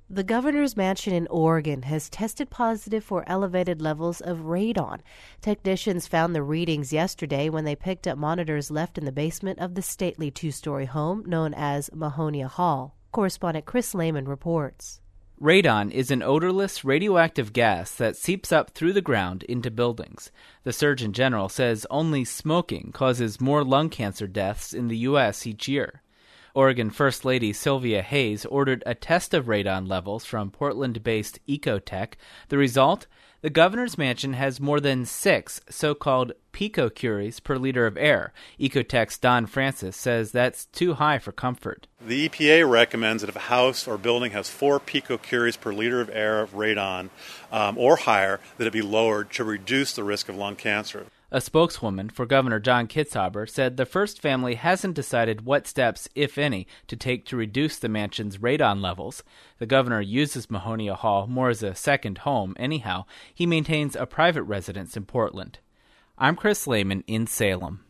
The governor's mansion in Oregon has tested positive for elevated levels of radon. Technicians found the readings yesterday when they picked up monitors left in the basement of the stately two-story home known as Mahonia Hall. Correspondent Chris Lehman reports. Radon is an odorless, radioactive gas that seeps up through the ground into buildings. The Surgeon General says only smoking causes more lung cancer deaths in the U.S. each year. Oregon First Lady Sylvia Hayes ordered a test of radon levels from Portland-based Ecotech. The result? The governor's mansion has more than 6 so-called picocuries per liter of air. Ecotech's Don Francis says that's too high for comfort. The EPA recommends that if a house or building has 4 picocuries per liter of air of radon or higher, that it be lowered to reduce the risk of lung cancer. A spokeswoman for Governor John Kitzhaber said the First family hasn't decided what steps, if any, to take to reduce the mansion's radon levels. The governor uses Mahonia Hall more as a second home anyhow. He maintains a private residence in Portland. I'm Chris Lehman in Salem.